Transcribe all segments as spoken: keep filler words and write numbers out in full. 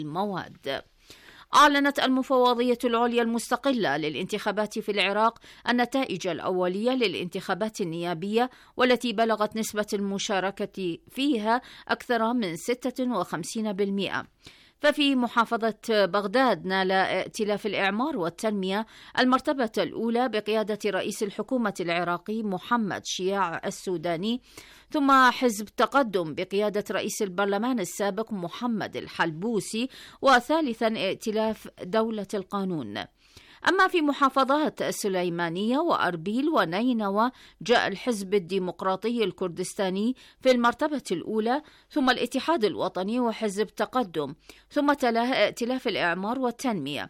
المواد. أعلنت المفوضية العليا المستقلة للانتخابات في العراق النتائج الأولية للانتخابات النيابية والتي بلغت نسبة المشاركة فيها أكثر من ستة وخمسين بالمئة. ففي محافظة بغداد نال ائتلاف الإعمار والتنمية المرتبة الأولى بقيادة رئيس الحكومة العراقي محمد شياع السوداني، ثم حزب تقدم بقيادة رئيس البرلمان السابق محمد الحلبوسي، وثالثا ائتلاف دولة القانون. أما في محافظات السليمانية وأربيل ونينوى جاء الحزب الديمقراطي الكردستاني في المرتبة الأولى، ثم الاتحاد الوطني وحزب تقدم، ثم تلاه ائتلاف الإعمار والتنمية.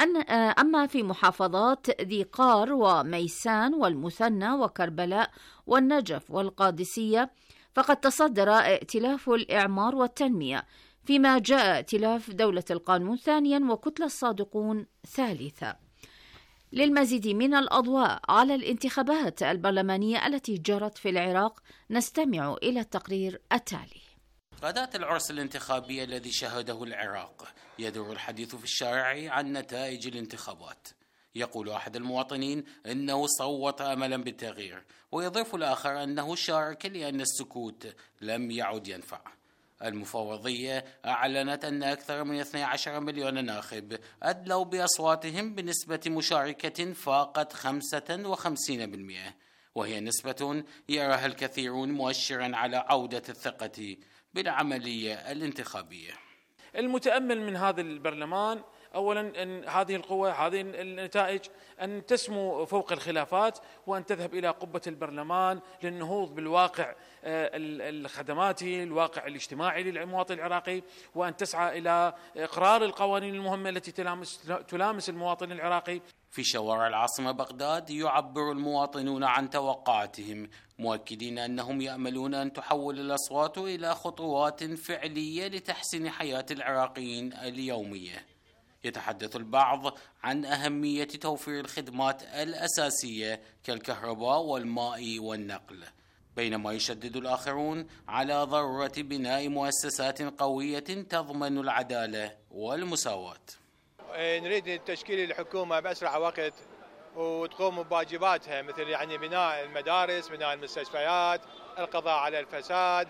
أما في محافظات ذي قار وميسان والمثنى وكربلاء والنجف والقادسية فقد تصدر ائتلاف الإعمار والتنمية، فيما جاء ائتلاف دولة القانون ثانيا وكتلة الصادقون ثالثا. للمزيد من الأضواء على الانتخابات البرلمانية التي جرت في العراق نستمع إلى التقرير التالي. غداة العرس الانتخابي الذي شهده العراق يدور الحديث في الشارع عن نتائج الانتخابات. يقول أحد المواطنين إنه صوت أملا بالتغيير، ويضيف الآخر أنه شارك لأن السكوت لم يعد ينفع. المفوضية أعلنت أن أكثر من اثني عشر مليون ناخب أدلوا بأصواتهم بنسبة مشاركة فاقت خمسة وخمسين بالمئة، وهي نسبة يراها الكثيرون مؤشرا على عودة الثقة بالعملية الانتخابية. المتأمل من هذا البرلمان أولا أن هذه القوة، هذه النتائج، أن تسمو فوق الخلافات وأن تذهب إلى قبة البرلمان للنهوض بالواقع الخدماتي، الواقع الاجتماعي للمواطن العراقي، وأن تسعى إلى إقرار القوانين المهمة التي تلامس, تلامس المواطن العراقي. في شوارع العاصمة بغداد يعبر المواطنون عن توقعاتهم، مؤكدين أنهم يأملون أن تحول الأصوات إلى خطوات فعلية لتحسين حياة العراقيين اليومية. يتحدث البعض عن أهمية توفير الخدمات الأساسية كالكهرباء والماء والنقل، بينما يشدد الآخرون على ضرورة بناء مؤسسات قوية تضمن العدالة والمساواة. نريد تشكيل الحكومة بأسرع وقت وتقوم بواجباتها، مثل يعني بناء المدارس، بناء المستشفيات، القضاء على الفساد،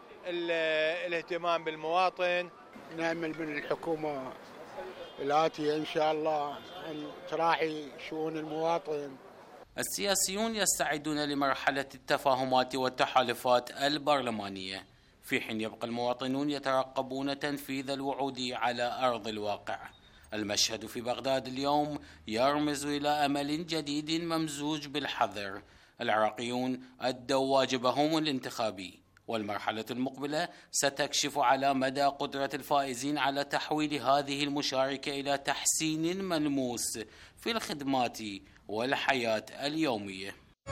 الاهتمام بالمواطن. نأمل من الحكومة الآتية إن شاء الله أن تراعي شؤون المواطن. السياسيون يستعدون لمرحلة التفاهمات والتحالفات البرلمانية، في حين يبقى المواطنون يترقبون تنفيذ الوعود على أرض الواقع. المشهد في بغداد اليوم يرمز إلى أمل جديد ممزوج بالحذر. العراقيون أدوا واجبهم الانتخابي، والمرحلة المقبلة ستكشف على مدى قدرة الفائزين على تحويل هذه المشاركة إلى تحسين ملموس في الخدمات والحياة اليومية.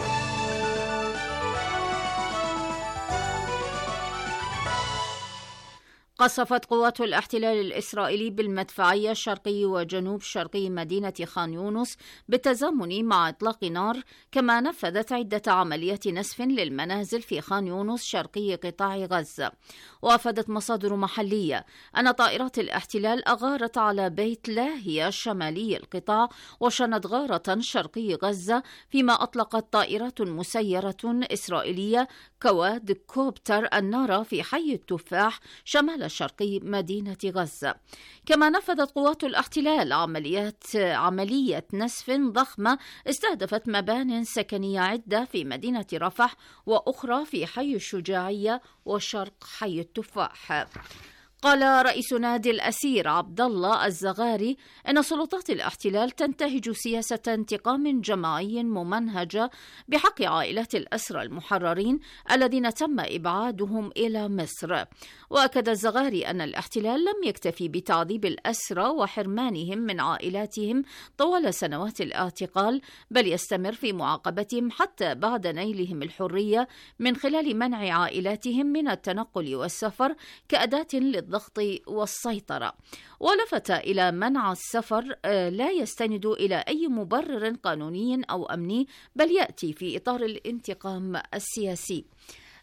قصفت قوات الاحتلال الإسرائيلي بالمدفعية شرقي وجنوب شرقي مدينة خان يونس بالتزامن مع إطلاق نار، كما نفذت عدة عمليات نسف للمنازل في خان يونس شرقي قطاع غزة. وأفادت مصادر محلية أن طائرات الاحتلال أغارت على بيت لاهيا شمالي القطاع وشنت غارة شرقي غزة، فيما أطلقت طائرات مسيرة إسرائيلية كواد كوبتر النار في حي التفاح شمال شرقي مدينة غزة. كما نفذت قوات الاحتلال عمليات عملية نسف ضخمة استهدفت مبان سكنية عدة في مدينة رفح وأخرى في حي الشجاعية وشرق حي التفاح. قال رئيس نادي الأسير عبد الله الزغاري إن سلطات الاحتلال تنتهج سياسة انتقام جماعي ممنهجة بحق عائلات الأسرى المحررين الذين تم إبعادهم إلى مصر. وأكد الزغاري أن الاحتلال لم يكتفي بتعذيب الأسرى وحرمانهم من عائلاتهم طوال سنوات الاعتقال، بل يستمر في معاقبتهم حتى بعد نيلهم الحرية من خلال منع عائلاتهم من التنقل والسفر كأداة للضغط والسيطرة. ولفت إلى منع السفر لا يستند إلى أي مبرر قانوني أو أمني، بل يأتي في إطار الانتقام السياسي.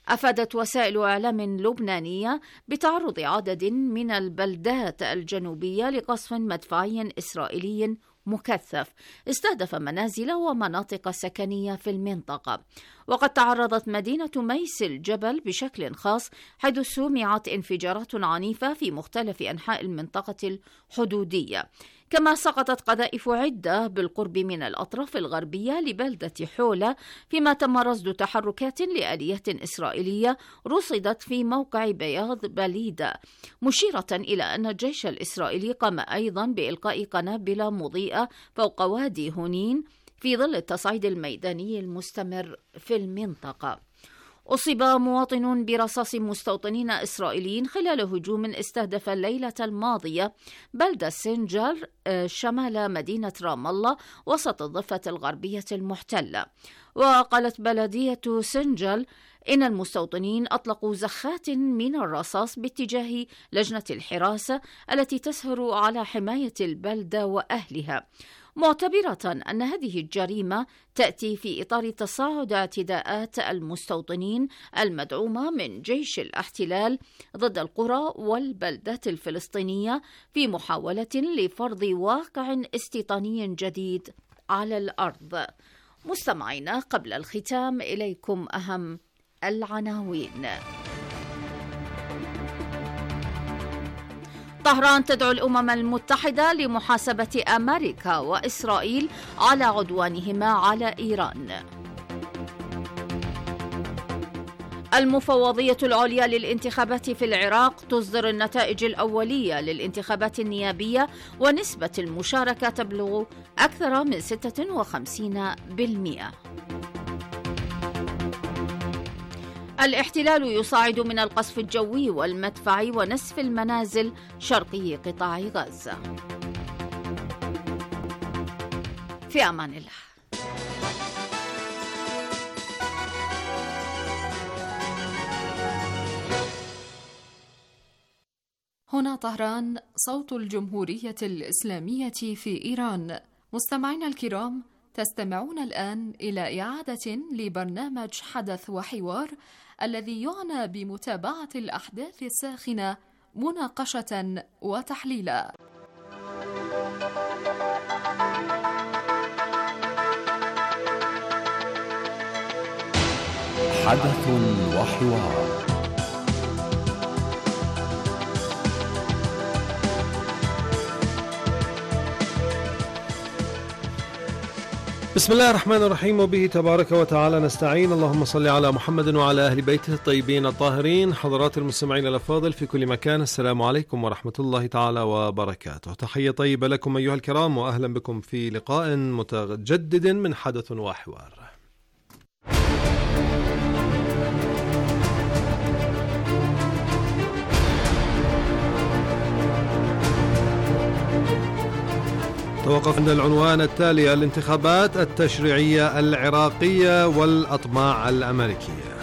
أفادت وسائل إعلام لبنانية بتعرض عدد من البلدات الجنوبية لقصف مدفعي إسرائيلي مكثف استهدف منازل ومناطق سكنية في المنطقة. وقد تعرضت مدينة ميس الجبل بشكل خاص حيث سمعت انفجارات عنيفة في مختلف أنحاء المنطقة الحدودية. كما سقطت قذائف عدة بالقرب من الأطراف الغربية لبلدة حولة، فيما تم رصد تحركات لآليات إسرائيلية رصدت في موقع بياض بليدة، مشيرة إلى أن الجيش الإسرائيلي قام أيضا بإلقاء قنابل مضيئة فوق وادي هونين في ظل التصعيد الميداني المستمر في المنطقة. أصيب مواطن برصاص مستوطنين إسرائيليين خلال هجوم استهدف الليلة الماضية بلدة سنجر شمال مدينة رام الله وسط الضفة الغربية المحتلة. وقالت بلدية سنجل إن المستوطنين أطلقوا زخات من الرصاص باتجاه لجنة الحراسة التي تسهر على حماية البلدة وأهلها، معتبرة أن هذه الجريمة تأتي في إطار تصاعد اعتداءات المستوطنين المدعومة من جيش الاحتلال ضد القرى والبلدات الفلسطينية في محاولة لفرض واقع استيطاني جديد على الأرض. مستمعينا، قبل الختام إليكم أهم العناوين. طهران تدعو الأمم المتحدة لمحاسبة أمريكا وإسرائيل على عدوانهما على إيران. المفوضية العليا للانتخابات في العراق تصدر النتائج الأولية للانتخابات النيابية ونسبة المشاركة تبلغ أكثر من ستة وخمسين بالمئة. الاحتلال يصاعد من القصف الجوي والمدفعي ونسف المنازل شرقي قطاع غزة. في أمان الله. هنا طهران، صوت الجمهورية الإسلامية في إيران. مستمعينا الكرام، تستمعون الآن إلى إعادة لبرنامج حدث وحوار الذي يعنى بمتابعة الأحداث الساخنة مناقشة وتحليلا. حدث وحوار. بسم الله الرحمن الرحيم، وبه تبارك وتعالى نستعين. اللهم صل على محمد وعلى أهل بيته الطيبين الطاهرين. حضرات المستمعين الأفاضل في كل مكان، السلام عليكم ورحمة الله تعالى وبركاته. تحية طيبة لكم أيها الكرام، وأهلا بكم في لقاء متجدد من حدث وحوار. توقف عند العنوان التالي: الانتخابات التشريعية العراقية والأطماع الأمريكية.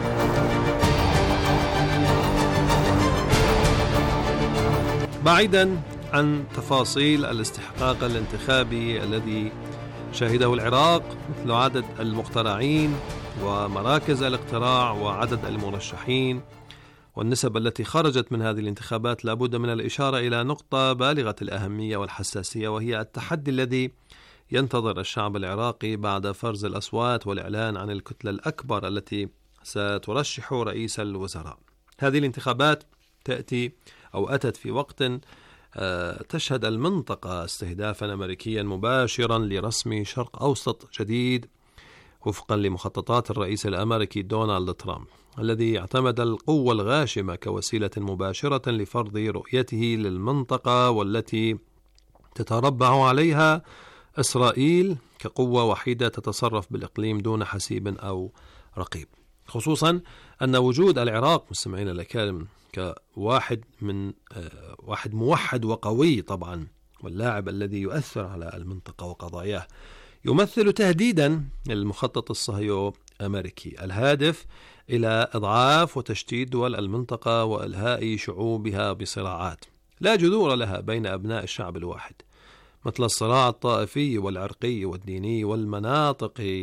بعيدا عن تفاصيل الاستحقاق الانتخابي الذي شهده العراق، مثل عدد المقترعين ومراكز الاقتراع وعدد المرشحين والنسب التي خرجت من هذه الانتخابات، لابد من الإشارة إلى نقطة بالغة الأهمية والحساسية، وهي التحدي الذي ينتظر الشعب العراقي بعد فرز الأصوات والإعلان عن الكتلة الأكبر التي سترشح رئيس الوزراء. هذه الانتخابات تأتي أو أتت في وقت تشهد المنطقة استهدافا أمريكيا مباشرا لرسم شرق أوسط جديد وفقا لمخططات الرئيس الأمريكي دونالد ترامب، الذي اعتمد القوة الغاشمة كوسيلة مباشرة لفرض رؤيته للمنطقة، والتي تتربع عليها إسرائيل كقوة وحيدة تتصرف بالإقليم دون حسيب أو رقيب. خصوصا أن وجود العراق، مستمعين الكرام، كواحد من واحد موحد وقوي طبعا، واللاعب الذي يؤثر على المنطقة وقضاياه، يمثل تهديدا للمخطط الصهيوني أمريكي الهادف إلى إضعاف وتشتيت دول المنطقة وإلهاء شعوبها بصراعات لا جذور لها بين أبناء الشعب الواحد، مثل الصراع الطائفي والعرقي والديني والمناطقي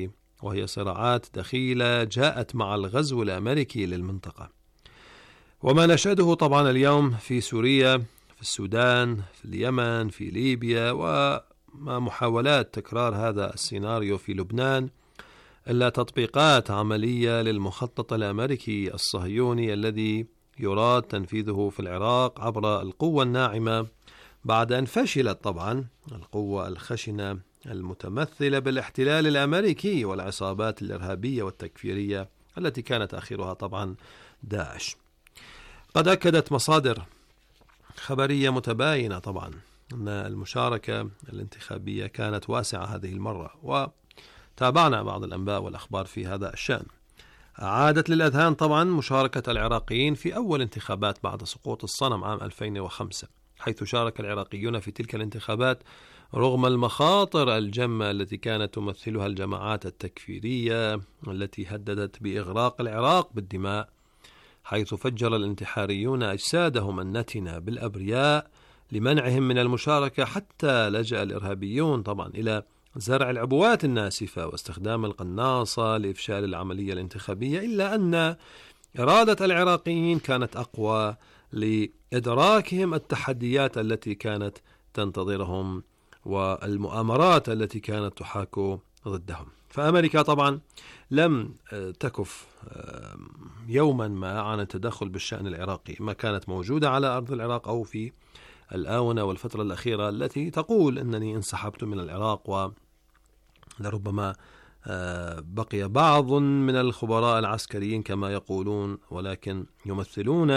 وهي صراعات دخيلة جاءت مع الغزو الأمريكي للمنطقة. وما نشهده طبعا اليوم في سوريا، في السودان، في اليمن، في ليبيا، وما محاولات تكرار هذا السيناريو في لبنان، إلا تطبيقات عملية للمخطط الأمريكي الصهيوني الذي يراد تنفيذه في العراق عبر القوة الناعمة، بعد أن فشلت طبعا القوة الخشنة المتمثلة بالاحتلال الأمريكي والعصابات الإرهابية والتكفيرية التي كانت آخرها طبعا داعش. قد أكدت مصادر خبرية متباينة طبعا أن المشاركة الانتخابية كانت واسعة هذه المرة، وتابعنا بعض الأنباء والأخبار في هذا الشأن. عادت للأذهان طبعا مشاركة العراقيين في أول انتخابات بعد سقوط الصنم عام ألفين وخمسة، حيث شارك العراقيون في تلك الانتخابات رغم المخاطر الجمة التي كانت تمثلها الجماعات التكفيرية التي هددت بإغراق العراق بالدماء، حيث فجر الانتحاريون أجسادهم النتنة بالأبرياء لمنعهم من المشاركة، حتى لجأ الإرهابيون طبعا إلى زرع العبوات الناسفة واستخدام القناصة لإفشال العملية الانتخابية، إلا أن إرادة العراقيين كانت أقوى لإدراكهم التحديات التي كانت تنتظرهم والمؤامرات التي كانت تحاك ضدهم. فأمريكا طبعا لم تكف يوما ما عن التدخل بالشأن العراقي، ما كانت موجودة على أرض العراق أو في الآونة والفترة الأخيرة التي تقول أنني انسحبت من العراق، ولربما بقي بعض من الخبراء العسكريين كما يقولون، ولكن يمثلون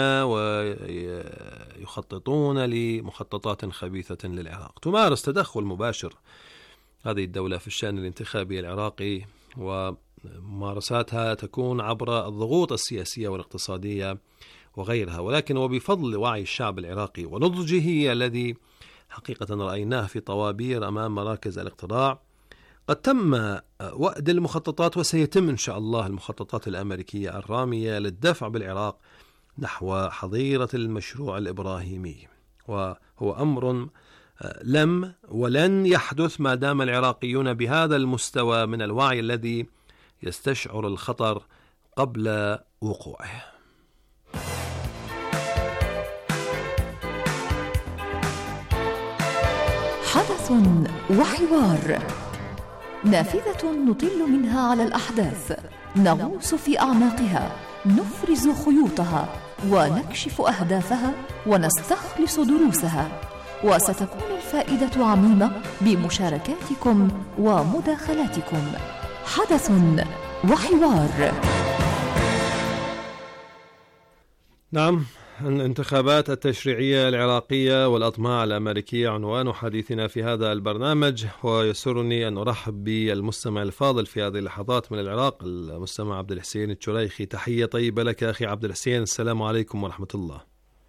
ويخططون لمخططات خبيثة للعراق. تمارس تدخل مباشر هذه الدولة في الشأن الانتخابي العراقي، وممارساتها تكون عبر الضغوط السياسية والاقتصادية وغيرها، ولكن وبفضل وعي الشعب العراقي ونضجه الذي حقيقة رأيناه في طوابير أمام مراكز الاقتراع، قد تم وأد المخططات وسيتم إن شاء الله المخططات الأمريكية الرامية للدفع بالعراق نحو حظيرة المشروع الإبراهيمي، وهو أمر لم ولن يحدث ما دام العراقيون بهذا المستوى من الوعي الذي يستشعر الخطر قبل وقوعه. حدث وحوار، نافذة نطل منها على الأحداث، نغوص في أعماقها، نفرز خيوطها ونكشف أهدافها ونستخلص دروسها، وستكون الفائدة عميمة بمشاركاتكم ومداخلاتكم. حدث وحوار. نعم، الانتخابات التشريعية العراقية والأطماع الأمريكية عنوان حديثنا في هذا البرنامج، ويسرني أن أرحب بالمستمع الفاضل في هذه اللحظات من العراق، المستمع عبد الحسين الشريخي. تحية طيبة لك أخي عبد الحسين، السلام عليكم ورحمة الله.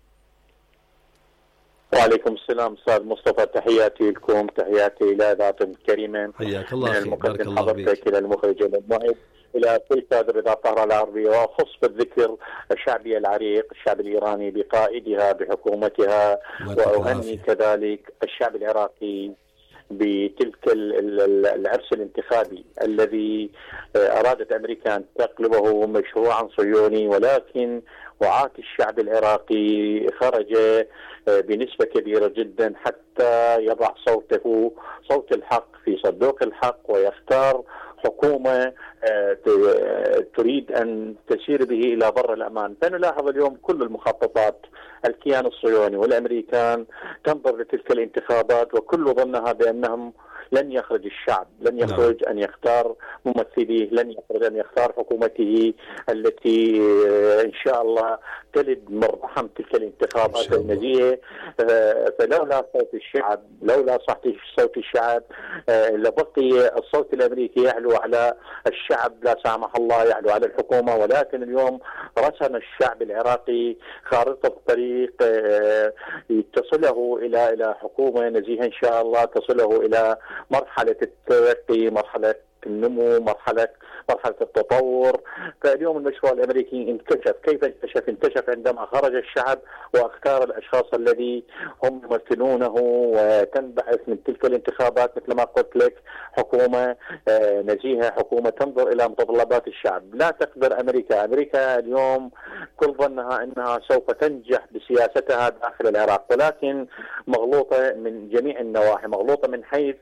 وعليكم السلام أستاذ مصطفى، تحياتي لكم، تحياتي إلى ذات الكريمة، حياك الله من المقدم حضرتك إلى المخرج المعد إلى كل كادر إذاعة الطهرة العربية، وخص بالذكر الشعبي العريق الشعب الإيراني بقائدها بحكومتها، وأهني كذلك الشعب العراقي بتلك العرس الانتخابي الذي أرادت أمريكا أن تقلبه مشروعا صهيوني، ولكن وعاة الشعب العراقي خرج بنسبة كبيرة جدا حتى يضع صوته صوت الحق في صندوق الحق ويختار حكومة تريد أن تسير به إلى بر الأمان. فنلاحظ اليوم كل المخططات الكيان الصهيوني والأمريكان تنظر لتلك الانتخابات وكل ظنها بأنهم لن يخرج الشعب، لن يخرج أن يختار ممثليه، لن يخرج أن يختار حكومته التي إن شاء الله تلد من رحم تلك الانتخابات النزيهة. فلولا صوت الشعب، لولا صوت الشعب لبقي الصوت الأمريكي يعلو على الشعب، لا سامح الله يعلو على الحكومة. ولكن اليوم رسم الشعب العراقي خارطة طريق تصله إلى إلى حكومة نزيهة إن شاء الله، تصله إلى مرحلة الترقي، مرحلة النمو، مرحلة مرحلة التطور. فاليوم المشروع الأمريكي انكشف. كيف انكشف؟ انكشف عندما خرج الشعب واختار الأشخاص الذي هم يمثلونه، وتنبعث من تلك الانتخابات مثل ما قلت لك حكومة نزيهة، حكومة تنظر إلى متطلبات الشعب. لا تقدر أمريكا أمريكا اليوم كل ظنها أنها سوف تنجح بسياستها داخل العراق، ولكن مغلوطة من جميع النواحي. مغلوطة من حيث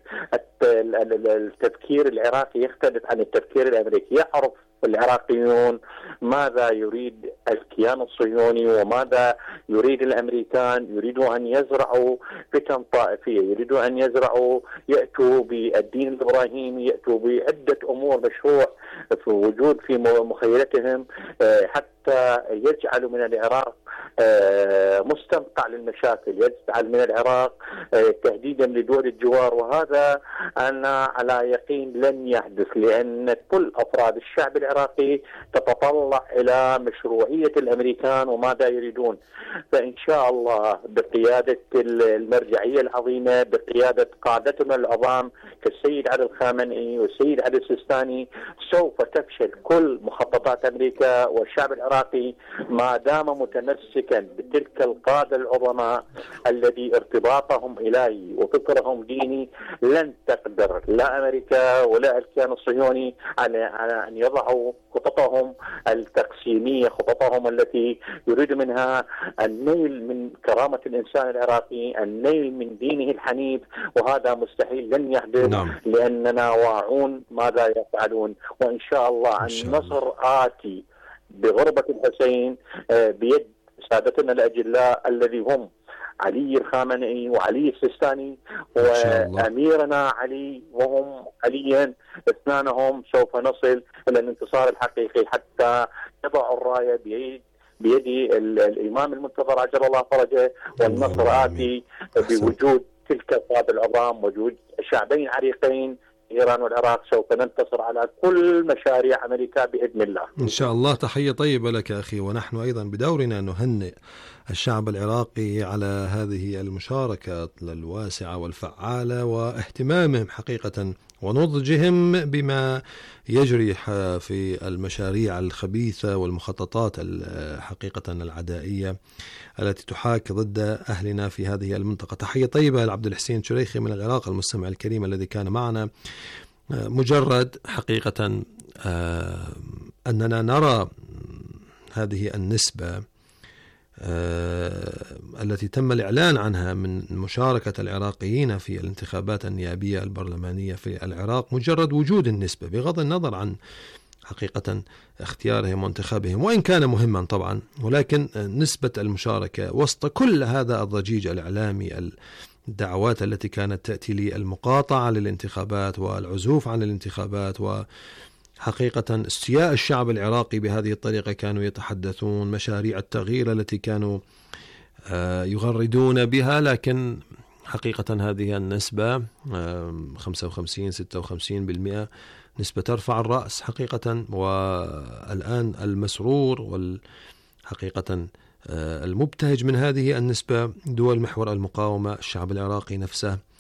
التفكير العراقي يختلف عن التفكير الأمريكي. يعرف العراقيون ماذا يريد الكيان الصهيوني وماذا يريد الأمريكان. يريدوا أن يزرعوا فتن طائفية، يريدوا أن يزرعوا يأتوا بالدين الإبراهيمي، يأتوا بعدة أمور مشروع في وجود في مخيلتهم حتى يجعلوا من العراق مستنقع للمشاكل، يجعل من العراق تهديدا لدول الجوار. وهذا أنا على يقين لن يحدث، لأن كل أفراد الشعب العراقي تتطلع إلى مشروعية الأمريكان وماذا يريدون. فإن شاء الله بقيادة المرجعية العظيمة، بقيادة قادتنا العظام كالسيد علي الخامنئي والسيد علي السيستاني، سوف تفشل كل مخططات أمريكا. والشعب العراقي ما دام متمسكا بتلك القادة العظماء الذي ارتباطهم إلهي وفكرهم ديني، لن تقدر لا أمريكا ولا الكيان الصهيوني على أن يضعوا خططهم التقسيمية، خططهم التي يريد منها النيل من كرامة الإنسان العراقي، النيل من دينه الحنيف. وهذا مستحيل، لن يحدث. نعم. لأننا واعون ماذا يفعلون. وإن شاء الله النصر آتي بغربة الحسين بيد سادتنا الأجلاء الذي هم علي الخامنئي وعلي السيستاني وأميرنا علي، وهم عليا اثنانهم سوف نصل إلى الانتصار الحقيقي حتى يضع الراية بيد بيد الإمام المنتظر عجل الله فرجه. والنصر آتي بوجود تلك القادة العظام، وجود شعبين عريقين إيران والعراق. سوف ننتصر على كل مشاريع أمريكا بإذن الله إن شاء الله. تحية طيبة لك أخي، ونحن أيضا بدورنا نهنئ الشعب العراقي على هذه المشاركة الواسعة والفعالة واهتمامهم حقيقة ونضجهم بما يجري في المشاريع الخبيثة والمخططات حقيقة العدائية التي تحاك ضد أهلنا في هذه المنطقة. تحية طيبة لعبد الحسين شريخي من العراق المستمع الكريم الذي كان معنا. مجرد حقيقة أننا نرى هذه النسبة التي تم الإعلان عنها من مشاركة العراقيين في الانتخابات النيابية البرلمانية في العراق، مجرد وجود النسبة بغض النظر عن حقيقة اختيارهم وانتخابهم، وإن كان مهما طبعا، ولكن نسبة المشاركة وسط كل هذا الضجيج الإعلامي، الدعوات التي كانت تأتي للمقاطعة للانتخابات والعزوف عن الانتخابات، و حقيقة استياء الشعب العراقي بهذه الطريقة. كانوا يتحدثون مشاريع التغيير التي كانوا يغردون بها، لكن حقيقة هذه النسبة خمسة وخمسين ستة وخمسين بالمئة نسبة ترفع الرأس حقيقة. والآن المسرور والحقيقة المبتهج من هذه النسبة دول محور المقاومة، الشعب العراقي نفسه،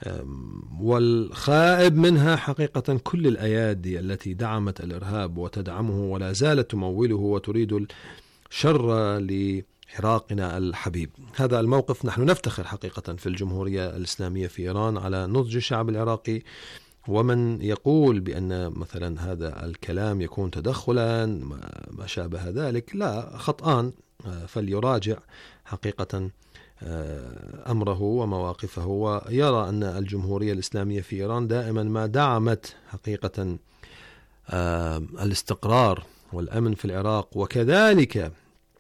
والخائب منها حقيقة كل الأيادي التي دعمت الإرهاب وتدعمه ولا زالت تموله وتريد الشر لعراقنا الحبيب. هذا الموقف نحن نفتخر حقيقة في الجمهورية الإسلامية في إيران على نضج الشعب العراقي. ومن يقول بأن مثلا هذا الكلام يكون تدخلا ما شابه ذلك، لا، خطآن، فليراجع حقيقة أمره ومواقفه، ويرى أن الجمهورية الإسلامية في إيران دائما ما دعمت حقيقة الاستقرار والأمن في العراق، وكذلك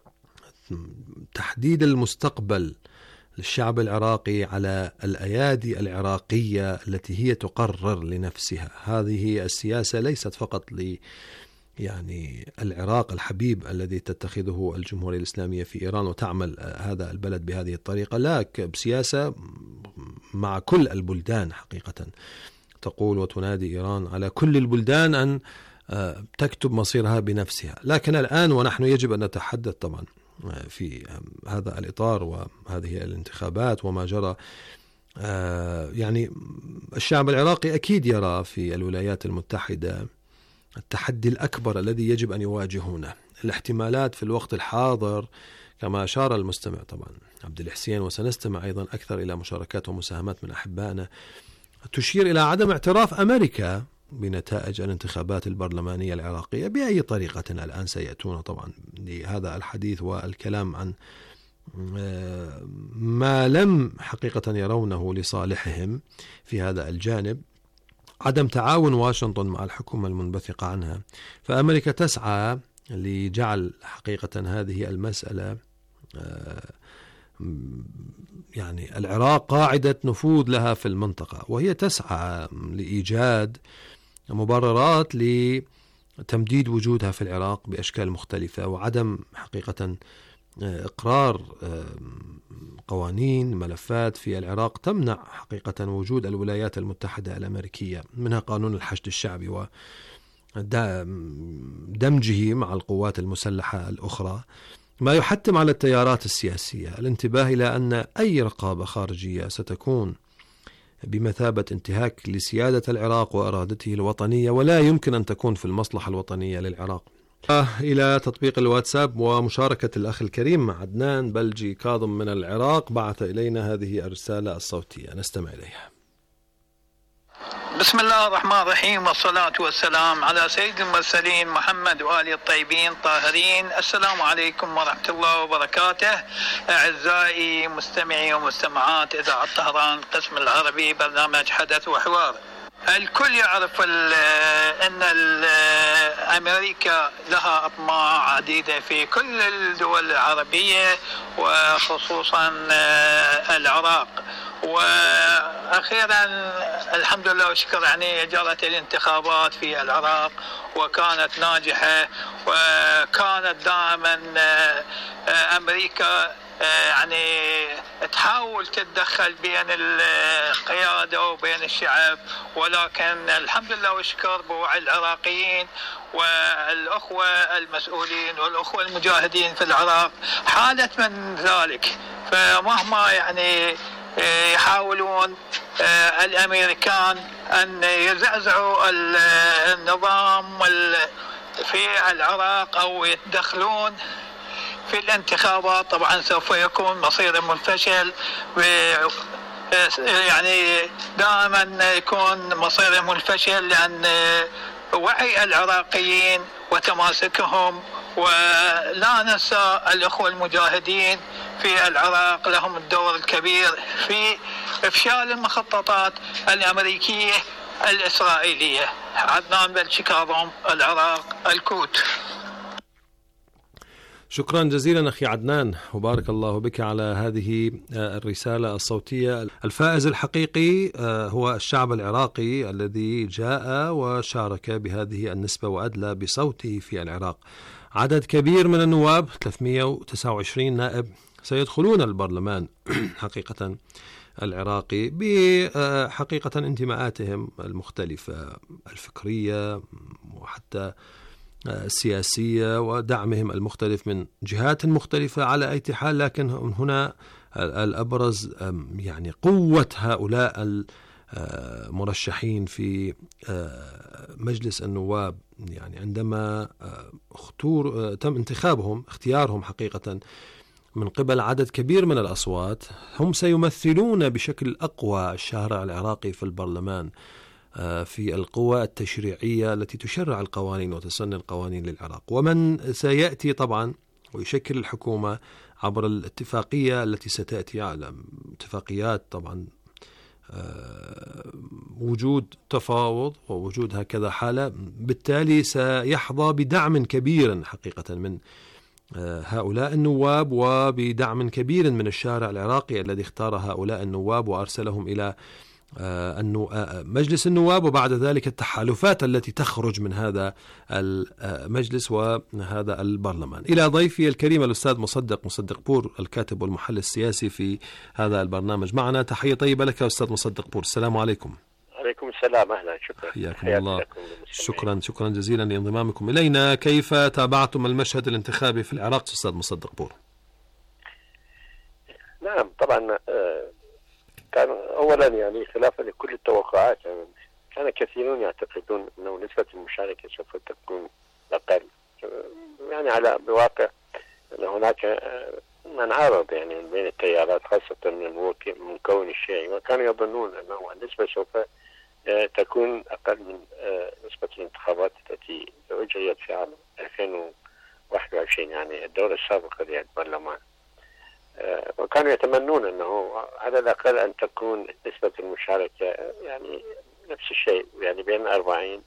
تحديد المستقبل للشعب العراقي على الأيادي العراقية التي هي تقرر لنفسها. هذه السياسة ليست فقط ل يعني العراق الحبيب الذي تتخذه الجمهورية الإسلامية في إيران وتعمل هذا البلد بهذه الطريقة، لا، بسياسة مع كل البلدان حقيقة. تقول وتنادي إيران على كل البلدان أن تكتب مصيرها بنفسها. لكن الآن ونحن يجب أن نتحدث طبعا في هذا الإطار وهذه الانتخابات وما جرى يعني الشعب العراقي أكيد يرى في الولايات المتحدة التحدي الأكبر الذي يجب أن يواجهونه. الاحتمالات في الوقت الحاضر كما أشار المستمع طبعا عبد الحسين، وسنستمع أيضا أكثر إلى مشاركات ومساهمات من أحبائنا، تشير إلى عدم اعتراف أمريكا بنتائج الانتخابات البرلمانية العراقية بأي طريقة. الآن سيأتون طبعا لهذا الحديث والكلام عن ما لم حقيقة يرونه لصالحهم في هذا الجانب، عدم تعاون واشنطن مع الحكومة المنبثقة عنها. فأمريكا تسعى لجعل حقيقة هذه المسألة يعني العراق قاعدة نفوذ لها في المنطقة، وهي تسعى لإيجاد مبررات لتمديد وجودها في العراق بأشكال مختلفة، وعدم حقيقة إقرار قوانين ملفات في العراق تمنع حقيقة وجود الولايات المتحدة الأمريكية، منها قانون الحشد الشعبي ودمجه مع القوات المسلحة الأخرى، ما يحتم على التيارات السياسية الانتباه إلى أن أي رقابة خارجية ستكون بمثابة انتهاك لسيادة العراق وإرادته الوطنية، ولا يمكن أن تكون في المصلحة الوطنية للعراق. إلى تطبيق الواتساب ومشاركة الأخ الكريم مع عدنان بلجي كاظم من العراق، بعث إلينا هذه الرسالة الصوتية، نستمع إليها. بسم الله الرحمن الرحيم، والصلاة والسلام على سيد المرسلين محمد وآله الطيبين الطاهرين. السلام عليكم ورحمة الله وبركاته. أعزائي مستمعي ومستمعات إذاعة طهران القسم العربي برنامج حدث وحوار. الكل يعرف أن أمريكا لها أطماع عديدة في كل الدول العربية وخصوصا العراق، وأخيرا الحمد لله والشكر يعني جرت الانتخابات في العراق وكانت ناجحة، وكانت دائما أمريكا يعني تحاول تتدخل بين القيادة وبين الشعب، ولكن الحمد لله والشكر بوعي العراقيين والأخوة المسؤولين والأخوة المجاهدين في العراق حالت من ذلك. فمهما يعني يحاولون الأمريكان أن يزعزعوا النظام في العراق أو يتدخلون في الانتخابات، طبعا سوف يكون مصير منفشل، يعني دائما يكون مصير منفشل لأن وعي العراقيين وتماسكهم، ولا ننسى الأخوة المجاهدين في العراق لهم الدور الكبير في إفشال المخططات الأمريكية الإسرائيلية. عدنان بلجي كاظم، العراق، الكوت. شكرا جزيلا أخي عدنان، وبارك الله بك على هذه الرسالة الصوتية. الفائز الحقيقي هو الشعب العراقي الذي جاء وشارك بهذه النسبة وأدلى بصوته في العراق. عدد كبير من النواب، ثلاثمئة وتسعة وعشرين نائب، سيدخلون البرلمان حقيقة العراقي بحقيقة انتماءاتهم المختلفة الفكرية وحتى السياسية ودعمهم المختلف من جهات مختلفة على أي حال، لكن هنا الأبرز يعني قوة هؤلاء المرشحين في مجلس النواب. يعني عندما اختور تم انتخابهم اختيارهم حقيقة من قبل عدد كبير من الأصوات، هم سيمثلون بشكل أقوى الشارع العراقي في البرلمان في القوى التشريعية التي تشرع القوانين وتسن القوانين للعراق، ومن سيأتي طبعا ويشكل الحكومة عبر الاتفاقية التي ستأتي على اتفاقيات طبعا وجود تفاوض ووجود هكذا حالة، بالتالي سيحظى بدعم كبير حقيقة من هؤلاء النواب وبدعم كبير من الشارع العراقي الذي اختار هؤلاء النواب وأرسلهم إلى مجلس النواب، وبعد ذلك التحالفات التي تخرج من هذا المجلس وهذا البرلمان. إلى ضيفي الكريم الأستاذ مصدق مصدق بور، الكاتب والمحلل السياسي في هذا البرنامج. معنا تحية طيبة لك أستاذ مصدق بور. السلام عليكم. عليكم السلام، أهلا، شكرا. حياكم الله. شكرا شكرا جزيلا لانضمامكم إلينا. كيف تابعتم المشهد الانتخابي في العراق أستاذ مصدق بور؟ نعم طبعا كان أولا يعني خلافا لكل التوقعات، يعني كان كثيرون يعتقدون أنه نسبة المشاركة سوف تكون أقل، يعني على بواقع أن هناك من عارض يعني من بين التيارات خاصة من المكون الشيعي، وكانوا يظنون أنه النسبة سوف تكون أقل من نسبة الانتخابات التي أجريت في عام ألفين وواحد وعشرين، يعني الدور السابق للبرلمان. وكانوا يتمنون أنه على الأقل أن تكون نسبة المشاركة يعني نفس الشيء، يعني بين أربعين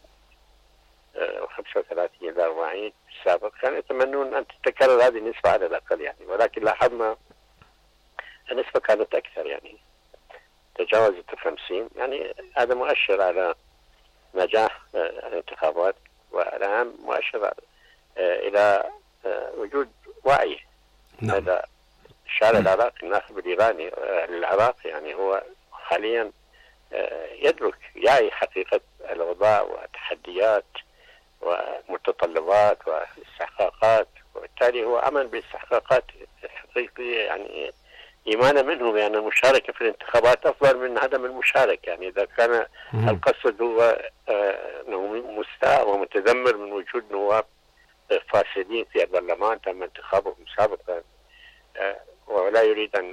وخمسة وثلاثين إلى أربعين في السابق، كانوا يتمنون أن تتكرر هذه النسبة على الأقل يعني، ولكن لاحظنا النسبة كانت أكثر، يعني تجاوزت الخمسين. يعني هذا مؤشر على نجاح الانتخابات، والأهم مؤشر إلى وجود وعي لدى الشارع العراقي. الناخب الإيراني للعراق يعني هو حاليا يدرك يعي حقيقة الأوضاع والتحديات والمتطلبات والاستحقاقات، وبالتالي هو عمل بالاستحقاقات الحقيقية، يعني إيمانا منهم يعني المشاركة في الانتخابات أفضل من عدم المشاركة. يعني إذا كان القصد هو أنه مستاء ومتذمر من وجود نواب فاسدين في البرلمان تم انتخابهم سابقا ولا يريد أن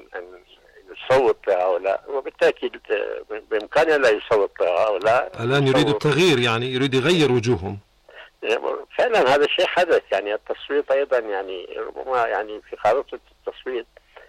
يصوت لهؤلاء، وبالتأكيد بإمكانه لا يصوت لهؤلاء. الآن يريد التغيير، يعني يريد يغير وجوههم. فعلا هذا الشيء حدث، يعني التصويت أيضا يعني ربما يعني في خارطة التصويت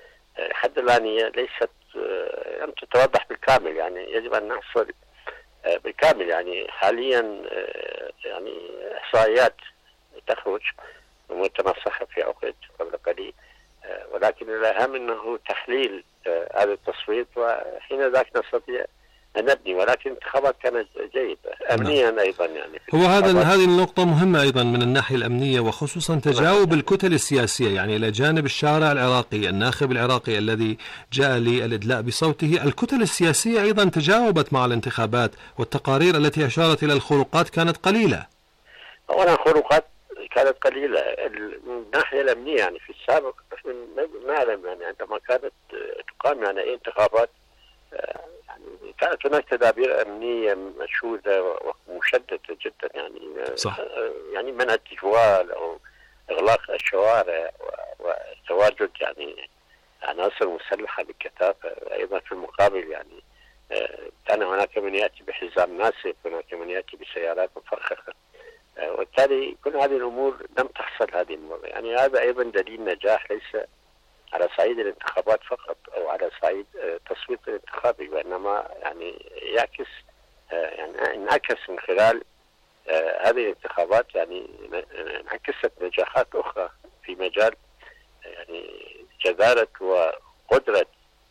حد الآن ليست لم تتوضح بالكامل، يعني يجب أن نحصل بالكامل. يعني حاليا يعني إحصائيات تخرج متنسخة في عقد قبل قليل، ولكن الأهم أنه تحليل هذا التصويت، وحين ذاك نستطيع أن نبني. ولكن الانتخابات كانت جيدة أمنيا أيضا، يعني هو هذا هذه النقطة مهمة أيضا من الناحية الأمنية، وخصوصا تجاوب الكتل السياسية، يعني إلى جانب الشارع العراقي الناخب العراقي الذي جاء للإدلاء بصوته، الكتل السياسية أيضا تجاوبت مع الانتخابات، والتقارير التي أشارت إلى الخروقات كانت قليلة. أولا خروقات كانت قليلة من الناحية الأمنية، يعني في السابق نعلم يعني عندما كانت تقام يعني أي انتخابات يعني كانت هناك تدابير أمنية مشهودة ومشددة جدا، يعني صح. يعني منع التجوال أو إغلاق الشوارع وتواجد يعني عناصر مسلحة بالكثافة. أيضا في المقابل يعني كان هناك من يأتي بحزام ناسف، هناك من يأتي بسيارات مفخخة، وبالتالي كل هذه الأمور لم تحصل هذه المرة. يعني هذا أيضا دليل نجاح ليس على صعيد الانتخابات فقط أو على صعيد تصويت الانتخابي، وإنما يعني يعكس يعني انعكس من خلال هذه الانتخابات، يعني انعكست نجاحات أخرى في مجال يعني جدارة وقدرة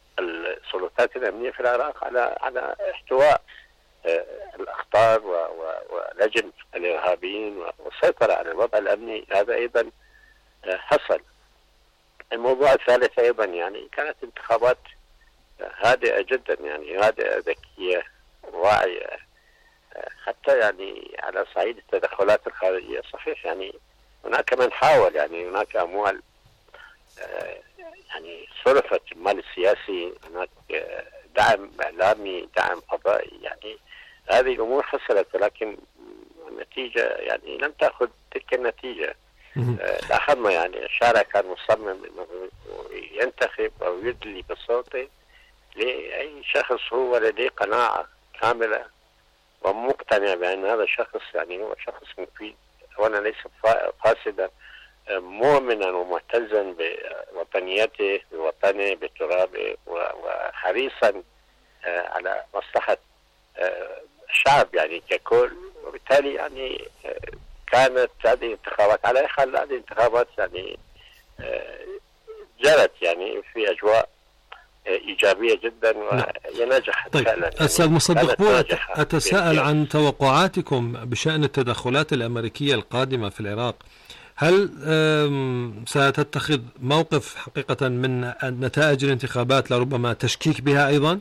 السلطات الأمنية في العراق على على احتواء الأخطار ولجن الإرهابيين والسيطرة على الوضع الأمني. هذا أيضا حصل. الموضوع الثالث أيضا يعني كانت انتخابات هادئة جدا، يعني هادئة ذكية واعية، حتى يعني على صعيد التدخلات الخارجية. صحيح يعني هناك من حاول، يعني هناك أموال يعني صرفت، المال السياسي، هناك دعم إعلامي، دعم قضائي، يعني هذه الأمور حصلت، ولكن النتيجة يعني لم تأخذ تلك النتيجة. لاحظنا يعني الشارع كان مصمم أنه ينتخب أو يدلي بصوته لأي شخص هو لديه قناعة كاملة ومقتنع بأن هذا الشخص يعني هو شخص مفيد، وأنا ليس فاسدا، مؤمنا ومعتزا بوطنيته، بوطنه، بترابه، وحريصا على مصلحة الشعب يعني ككل. وبالتالي يعني كانت هذه الانتخابات على أي حال هذه الانتخابات يعني جرت يعني في أجواء إيجابية جدا وهي نجحت. طيب فعلا أستاذ يعني مصدق بو، أتساءل عن توقعاتكم بشأن التدخلات الأمريكية القادمة في العراق. هل ستتخذ موقف حقيقة من نتائج الانتخابات لربما تشكيك بها أيضا؟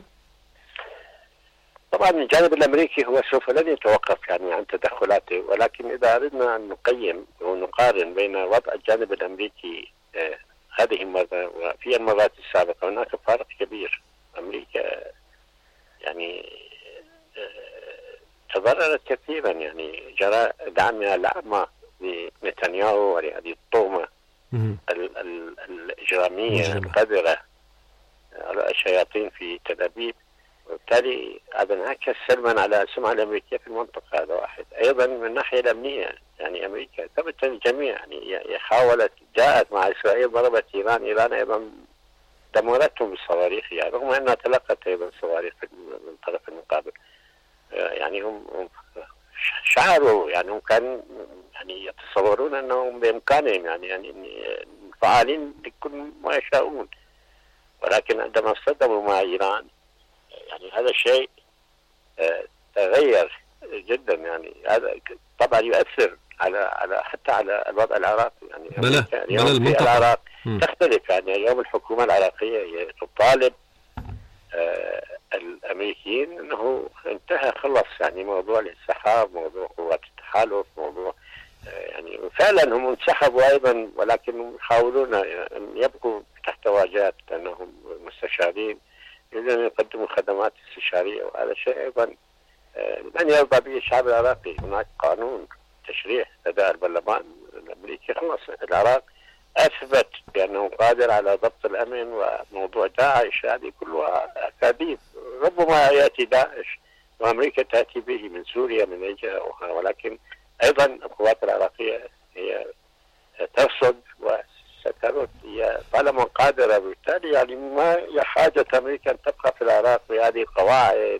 طبعا الجانب الأمريكي هو سوف لن يتوقف يعني عن تدخلاته، ولكن إذا أردنا أن نقيم ونقارن بين وضع الجانب الأمريكي آه هذه المرة وفي المرات السابقة، هناك فارق كبير. أمريكا يعني تضررت كثيرا. يعني جرى دعمها الأعمى لنتنياهو ولهذه الطغمة الإجرامية القذرة على الشياطين في تل أبيب، وبالتالي هذا انعكس سلبا على السمعة الأمريكية في المنطقة. هذا واحد. أيضا من الناحية الأمنية يعني أمريكا ثبت الجميع، يعني حاولت جاءت مع إسرائيل ضربت إيران، إيران أيضا دمرتهم بالصواريخ، يعني رغم أنها تلقت أيضا صواريخ من الطرف المقابل. يعني هم شعروا، يعني هم كانوا يعني يتصورون أنهم بإمكانهم يعني يعني فعالين لكل ما يشاءون، ولكن عندما اصطدموا مع إيران يعني هذا الشيء تغير جدا. يعني هذا طبعا يؤثر على على حتى على الوضع العراقي. يعني بلا اليوم بلا في العراق م. تختلف. يعني اليوم الحكومة العراقية هي تطالب آه الأمريكيين أنه انتهى خلص يعني موضوع الانسحاب، موضوع قوات التحالف، موضوع آه يعني فعلا هم انسحبوا أيضا، ولكن يحاولون أن يبقوا تحت واجهة أنهم مستشارين يريدون أن يقدموا خدمات استشارية، وهذا شيء أيضا آه لن يرضى به الشعب العراقي. هناك قانون تشريع لدى البرلمان الأمريكي. خلص العراق أثبت بأنه قادر على ضبط الأمن، وموضوع داعش هذه كلها أكاذيب. ربما يأتي داعش وأمريكا تأتي به من سوريا من أي جهة أخرى، ولكن أيضا القوات العراقية هي ترصد وسترد، هي طالما قادرة. بالتالي يعني ما حاجة أمريكا أن تبقى في العراق بهذه القواعد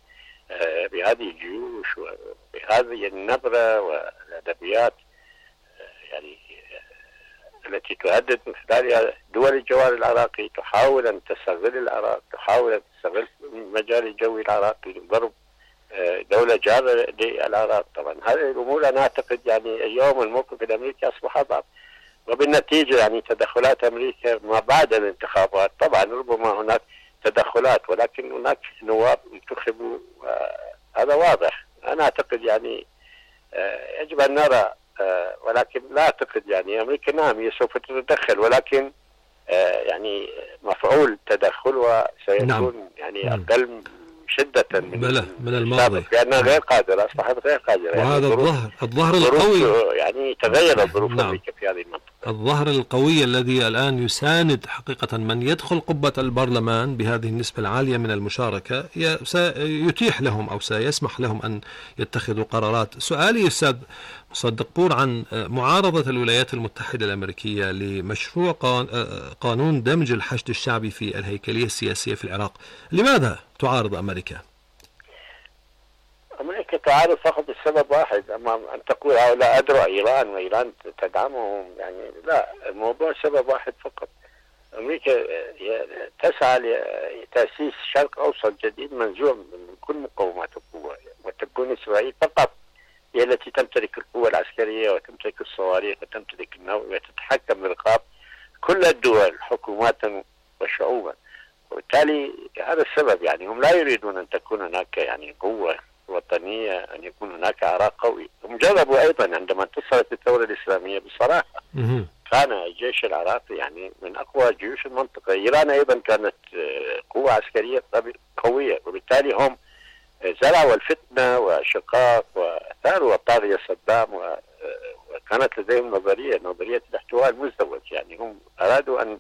وبهذه الجيوش وبهذه النبرة والأدبيات يعني التي تهدد من خلالها دول الجوار العراقي، تحاول أن تستغل العراق، تحاول أن تستغل المجال الجوي العراقي لضرب دولة جارة للعراق. طبعا هذه الأمور أنا أعتقد يعني اليوم الموقف الأمريكي أصبح أضعف، وبالنتيجة يعني تدخلات أمريكا ما بعد الانتخابات. طبعا ربما هناك تدخلات، ولكن هناك نواب انتخبوا، هذا واضح. أنا أعتقد يعني يجب أن نرى، ولكن لا أعتقد يعني أمريكا نعم هي سوف تتدخل، ولكن يعني مفعول تدخلها سيكون نعم. يعني أقل شدة من بلى من الماضي، لأنها غير قادرة، أصبحت غير قادرة. وهذا يعني الظهر الظهر القوي يعني تغير الظروف نعم. أمريكا في هذه المنطقة. الظهر القوي الذي الآن يساند حقيقة من يدخل قبة البرلمان بهذه النسبة العالية من المشاركة سيتيح لهم أو سيسمح لهم أن يتخذوا قرارات. سؤالي أستاذ مصدق بور عن معارضة الولايات المتحدة الأمريكية لمشروع قانون دمج الحشد الشعبي في الهيكلية السياسية في العراق، لماذا تعارض أمريكا؟ أمريكا تعارض فقط السبب واحد، أما أن تقول هؤلاء أدرى إيران وإيران تدعمهم، يعني لا، الموضوع سبب واحد فقط. أمريكا تسعى لتأسيس شرق أوسط جديد منزوع من كل مقومات القوة، وتكون إسرائيل فقط هي التي تمتلك القوة العسكرية وتمتلك الصواريخ وتمتلك النووي وتتحكم برقاب كل الدول حكوماتا وشعوبا. وبالتالي هذا السبب، يعني هم لا يريدون أن تكون هناك يعني قوة وطنية، أن يكون هناك عراق قوي. هم جربوا أيضا عندما انتصرت الثورة الإسلامية بصراحة، كان الجيش العراقي يعني من أقوى جيوش المنطقة. إيران أيضا كانت قوة عسكرية قوية، وبالتالي هم زرعوا الفتنة وشقاق وثاروا طاغية صدام، وكانت لديهم نظرية نظرية الاحتواء المزدوج. يعني هم أرادوا أن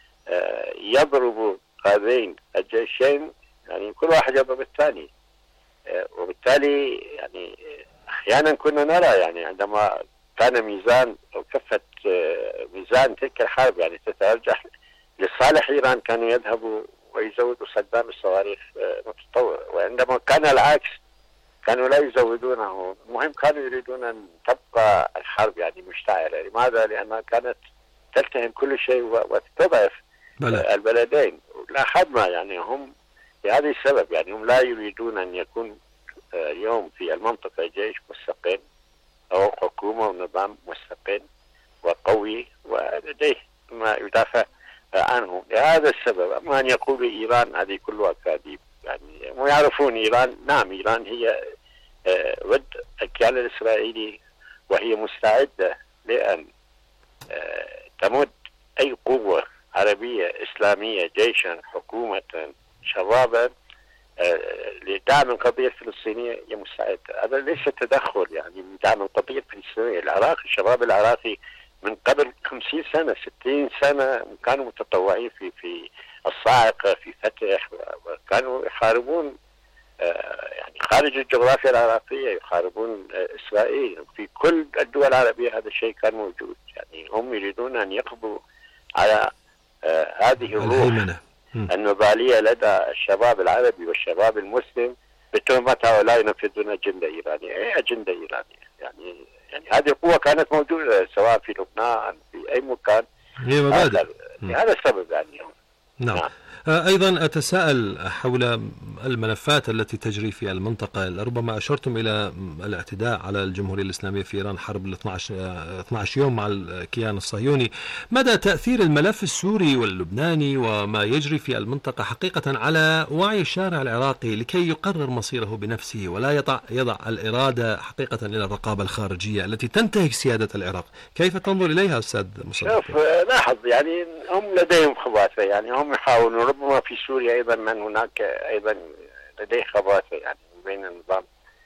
يضربوا هذين الجيشين، يعني كل واحد يضرب الثاني. وبالتالي يعني أحيانا كنا نرى يعني عندما كان ميزان أو كفة ميزان تلك الحرب يعني تترجح لصالح إيران، كانوا يذهبوا ويزودوا صدام الصواريخ متطورة، وعندما كان العكس كانوا لا يزودونه. المهم كانوا يريدون أن تبقى الحرب يعني مشتعلة. لماذا؟ لأنها كانت تلتهم كل شيء وتضعف البلدين. لاحظنا يعني هم لهذا السبب يعني هم لا يريدون أن يكون اليوم في المنطقة جيش مستقل أو حكومة ونظام مستقل وقوي ولديه ما يدافع عنه. لهذا السبب أما أن يقول إيران هذه كلها أكاذيب. يعني هم يعرفون إيران، نعم إيران هي ضد الكيان الإسرائيلي، وهي مستعدة لأن تمد أي قوة عربية إسلامية جيشا حكومة شبابا لدعم القضية الفلسطينية هي مستعدة. هذا ليس تدخل يعني دعم القضية الفلسطينية. العراق الشباب العراقي من قبل خمسين سنة ستين سنة كانوا متطوعين في في الصاعقة في فتح، وكانوا يحاربون يعني خارج الجغرافيا العراقية، يحاربون إسرائيل في كل الدول العربية. هذا الشيء كان موجود. يعني هم يريدون أن يقضوا على هذه الروح النضالية لدى الشباب العربي والشباب المسلم بتهمة هؤلاء ينفذون أجندة إيرانية. أي أجندة إيرانية؟ يعني يعني هذه القوة كانت موجودة سواء في لبنان في أي مكان. هي مبادئ. هذا السبب يعني. نعم. نعم. أيضا أتساءل حول الملفات التي تجري في المنطقة. ربما أشرتم إلى الاعتداء على الجمهورية الإسلامية في إيران، حرب ال اثني عشر يوم مع الكيان الصهيوني. مدى تأثير الملف السوري واللبناني وما يجري في المنطقة حقيقة على وعي الشارع العراقي لكي يقرر مصيره بنفسه ولا يضع, يضع الإرادة حقيقة إلى الرقابة الخارجية التي تنتهك سيادة العراق؟ كيف تنظر إليها أستاذ مصطفى؟ شوف، لاحظ يعني هم لديهم خباثة، يعني هم يحاولون. ربما في سوريا أيضا من هناك أيضا لديه خباثة يعني بين النظام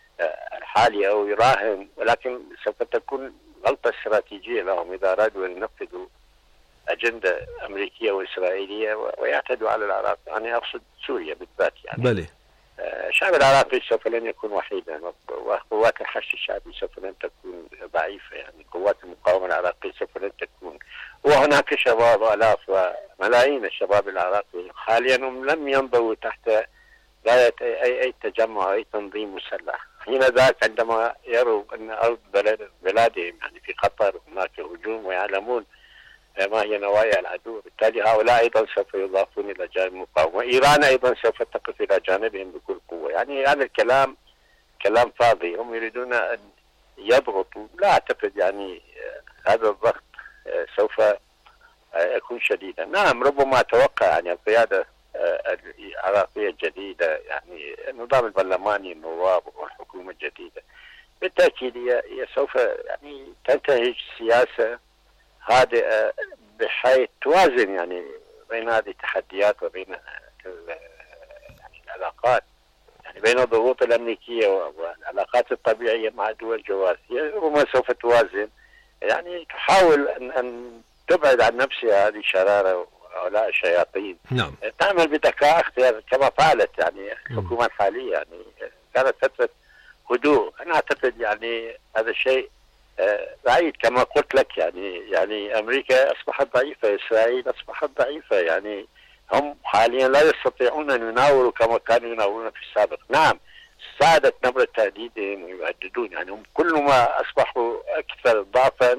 الحالي أو يراهن، ولكن سوف تكون غلطة استراتيجية لهم إذا أرادوا أن ينفذوا أجندة أمريكية وإسرائيلية ويعتدوا على العراق. أنا أقصد سوريا بالذات يعني. بلي. الشعب العراقي سوف لن يكون وحيدا، وقوات الحشد الشعبي سوف لن تكون ضعيفة. يعني قوات المقاومة العراقية سوف لن تكون. وهناك شباب آلاف وملايين الشباب العراقي حاليا هم لم ينضووا تحت راية أي أي تجمع أي تنظيم مسلح. حين ذاك عندما يروا أن أرض بلد بلادهم يعني في خطر، هناك هجوم ويعلمون ما هي نوايا العدو، بالتالي هؤلاء أيضا سوف يضافون إلى جانب المقاومة. إيران أيضا سوف تقف إلى جانبهم بكل قوة. يعني هذا الكلام كلام فاضي. هم يريدون أن يضغطوا. لا أعتقد يعني هذا الضغط سوف يكون شديدا. نعم، ربما أتوقع يعني القيادة العراقية الجديدة، يعني النظام البرلماني، النواب والحكومة الجديدة بالتأكيد هي سوف يعني تنتهج سياسة هادئة بحيث توازن يعني بين هذه التحديات وبين يعني العلاقات، يعني بين الضغوط الأمريكية والعلاقات الطبيعية مع دول الجوار. ربما سوف توازن، يعني تحاول أن, أن تبعد عن نفسها هذه الشرارة وهؤلاء الشياطين. نعم. تعمل بذكاء اختيار كما فعلت يعني الحكومة الحالية. يعني كانت فترة هدوء. أنا أعتقد يعني هذا الشيء بعيد كما قلت لك. يعني يعني أمريكا أصبحت ضعيفة، إسرائيل أصبحت ضعيفة. يعني هم حاليا لا يستطيعون أن يناوروا كما كانوا يناورون في السابق. نعم، ساعدت نبرة تهديدهم ويهددون. يعني هم كل ما أصبحوا أكثر ضعفا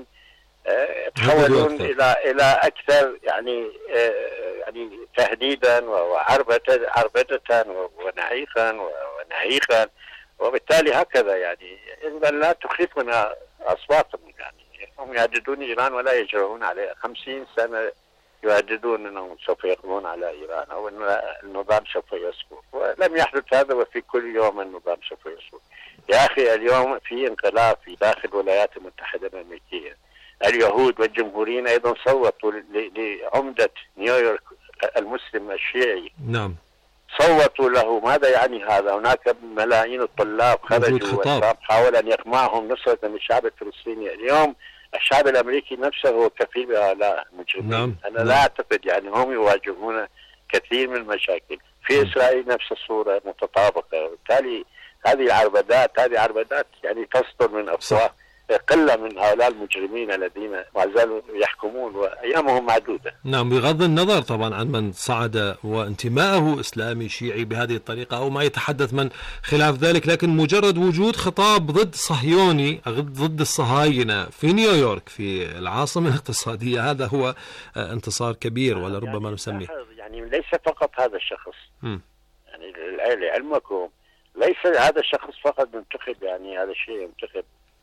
يتحولون إلى إلى أكثر يعني يعني تهديدا وعربدة عربدة ونعيقا ونعيقا، وبالتالي هكذا يعني إذا لا تخيفنا أصواتهم. يعني هم يهددون إيران ولا يجرؤون عليها. خمسين سنة يهددون أنهم سوف يقضون على إيران أو أن النظام سوف يسقط، ولم يحدث هذا. وفي كل يوم النظام سوف يسقط. يا أخي اليوم في انقلاب في داخل الولايات المتحدة الأمريكية. اليهود والجمهوريين أيضا صوتوا لعمدة نيويورك المسلم الشيعي. نعم. صوتوا له. ماذا يعني هذا؟ هناك ملايين الطلاب خرجوا والشعب حاول أن يقمعهم نصرة للشعب الفلسطيني. اليوم الشعب الأمريكي نفسه هو كفيل بهؤلاء المجرمين. نعم. أنا نعم. لا أعتقد يعني هم يواجهون كثير من المشاكل. في م. إسرائيل نفس الصورة متطابقة، وبالتالي هذه العربدات هذه عربدات يعني تصدر من أفواه قلة من هؤلاء المجرمين الذين ما زالوا يحكمون وأيامهم معدودة. نعم، بغض النظر طبعا عن من صعد وانتماءه إسلامي شيعي بهذه الطريقة أو ما يتحدث من خلاف ذلك، لكن مجرد وجود خطاب ضد صهيوني ضد الصهاينة في نيويورك في العاصمة الاقتصادية، هذا هو انتصار كبير ولربما يعني نسميه. يعني ليس فقط هذا الشخص. م. يعني لعلمكم ليس هذا الشخص فقط منتخب، يعني هذا الشيء منتخب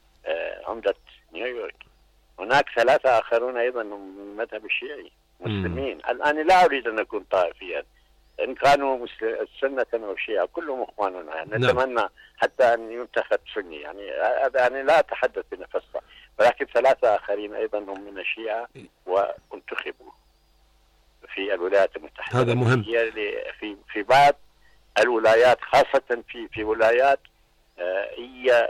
عمدة نيويورك. هناك ثلاثة آخرون أيضا من المذهب الشيعي مسلمين. الآن لا أريد أن أكون طائفيا، إن كانوا سنة أو شيعة كلهم إخواننا. يعني نتمنى حتى أن ينتخب سني، يعني يعني لا أتحدث بنفسه، ولكن ثلاثة آخرين أيضا هم من الشيعة وانتخبوا في الولايات المتحدة. هذا مهم. في في بعض الولايات، خاصة في في ولايات هي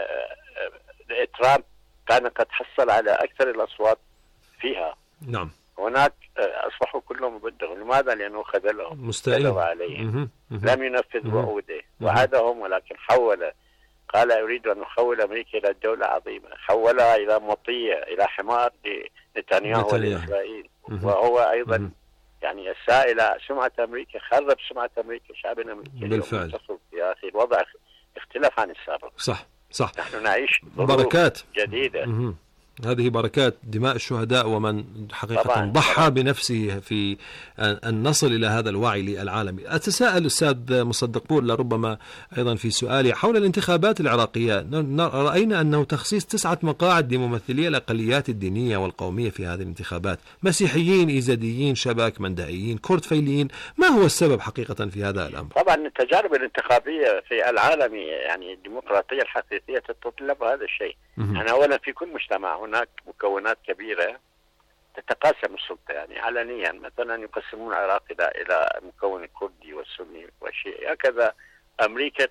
ترامب كان قد حصل على أكثر الأصوات فيها. نعم. هناك أصبحوا كلهم ضده. لماذا؟ لأنه خذلهم، مستائل عليهم، لم ينفذ وعوده، وعدهم ولكن حول. قال أريد أن أحول أمريكا إلى دولة عظيمة، حولها إلى مطية، إلى حمار لنتنياهو والإسرائيل. وهو أيضا مم. يعني أساء إلى سمعة أمريكا، خرب سمعة أمريكا، شعب أمريكا بالفعل. يا أخي الوضع اختلف عن السابق. صح صح. نحن نعيش بركات جديدة. مم. هذه بركات دماء الشهداء ومن حقيقة طبعاً. ضحى طبعاً. بنفسه في أن نصل إلى هذا الوعي للعالمي. أتساءل أستاذ مصدق بور لربما أيضا في سؤالي حول الانتخابات العراقية. رأينا أنه تخصيص تسعة مقاعد لممثلي الأقليات الدينية والقومية في هذه الانتخابات، مسيحيين، إيزديين، شبك، مندائيين، كرد فيليين. ما هو السبب حقيقة في هذا الأمر؟ طبعا التجارب الانتخابية في العالم يعني الديمقراطية الحقيقية تتطلب هذا الشيء. يعني أولا في كل مجتمع هناك مكونات كبيرة تتقاسم السلطة يعني علنيا. مثلا يقسمون العراق إلى إلى المكون الكردي والسني والشيعي، هكذا أمريكا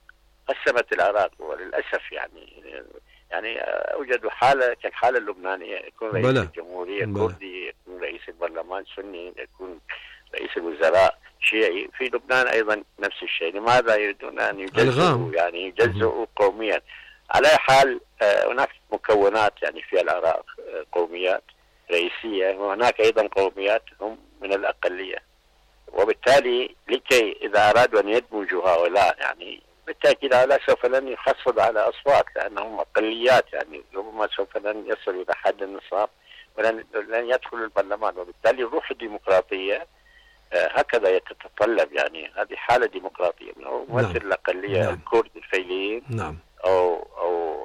قسمت العراق. وللأسف يعني يعني أوجدوا حالة كالحالة اللبنانية، يكون رئيس بلا. الجمهورية بلا. كردي، يكون رئيس البرلمان سني، يكون رئيس الوزراء شيعي. في لبنان أيضا نفس الشيء. لماذا يريدون أن يجزئوا يعني يجزئوا قوميا؟ على حال هناك مكونات يعني في العراق قوميات رئيسية، وهناك أيضا قوميات هم من الأقلية، وبالتالي لكي إذا أرادوا أن يدمجوا هؤلاء يعني بالتأكيد هؤلاء سوف لن يحصلوا على أصوات لأنهم أقليات، يعني ربما سوف لن يصلوا إلى حد النصاب ولن لن يدخلوا البرلمان. وبالتالي الروح الديمقراطية هكذا تتطلب يعني هذه حالة ديمقراطية من ممثل الأقلية نعم. الكرد الفيليين نعم. أو أو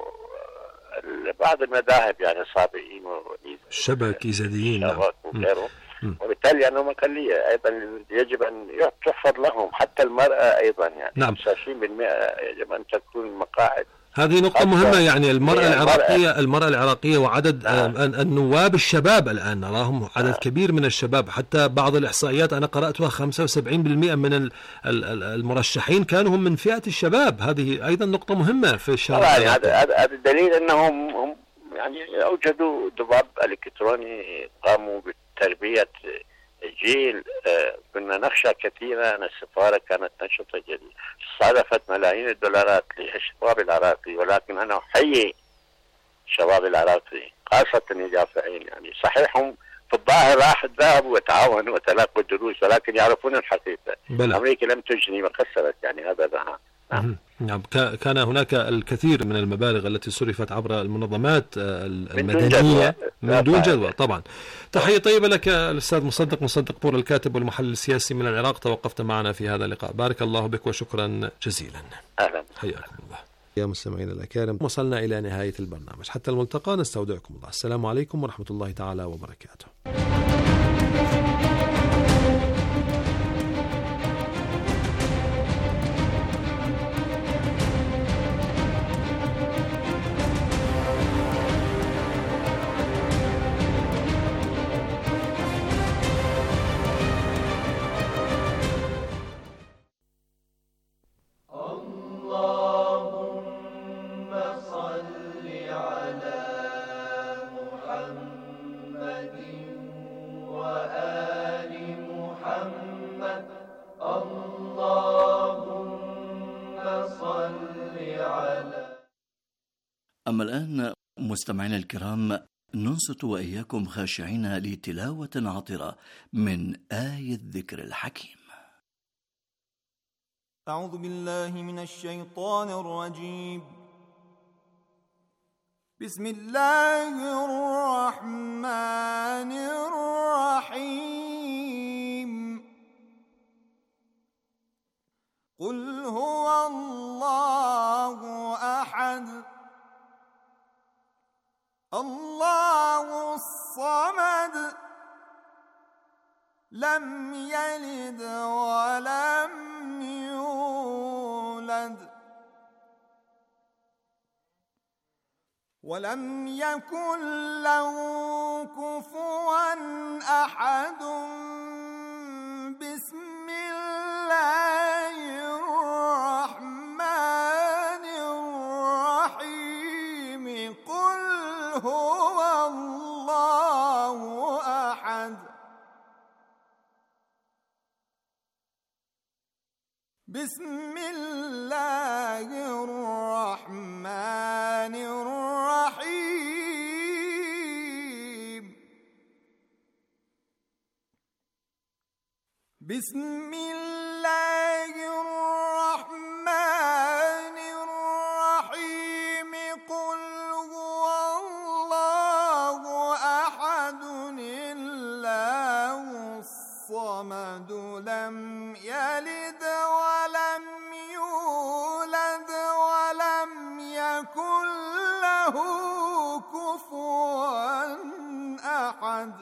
بعض المذاهب يعني صابئين الشبك إيزديين وغيرهم. وبالتالي أنهم أقلية أيضا يجب أن تحفظ لهم، حتى المرأة أيضا يعني نعم. خمسة وعشرين بالمئة يجب أن تكون مقاعد. هذه نقطة مهمة. يعني المرأة العراقية المرأة العراقية وعدد نعم. النواب الشباب الآن نراهم عدد نعم. كبير من الشباب. حتى بعض الإحصائيات أنا قرأتها خمسة وسبعين بالمئة من المرشحين كانوا هم من فئة الشباب. هذه أيضا نقطة مهمة في الشارع. هذا هذا الدليل أنهم هم يعني أوجدوا ضباب إلكتروني، قاموا بتربية جيل. كنا نخشى كثيرا أن السفارة كانت نشطة جديدة، صرفت ملايين الدولارات للشباب العراقي، ولكن أنا أحيي الشباب العراقي خاصة الجافعين. يعني صحيح هم في الظاهر راح ذهبوا وتعاونوا وتلقوا الدروس، ولكن يعرفون الحقيقة. بلى. أمريكا لم تجني وخسرت يعني هذا ذهب. نعم. نعم. كان هناك الكثير من المبالغ التي صرفت عبر المنظمات المدنية من دون جدوى. طبعا. تحية طيبة لك الأستاذ مصدق مصدق بور، الكاتب والمحلل السياسي من العراق. توقفت معنا في هذا اللقاء، بارك الله بك وشكرا جزيلا. أهلا. حياكم الله. يا مستمعينا الأكارم، وصلنا إلى نهاية البرنامج. حتى الملتقى، نستودعكم الله. السلام عليكم ورحمة الله تعالى وبركاته. أما الآن مستمعينا الكرام ننصت وإياكم خاشعين لتلاوة عطرة من آية الذكر الحكيم. أعوذ بالله من الشيطان الرجيم. بسم الله الرحمن الرحيم. قل هو الله أحد الله الصمد لم يلد ولم يولد ولم يكن له كفوا أحد. بسم الله بسم الله الرحمن الرحيم بسم الله الرحمن الرحيم قل هو الله أحد الله الصمد لم يلد ولم يولد ولم يكن له كفوا أحد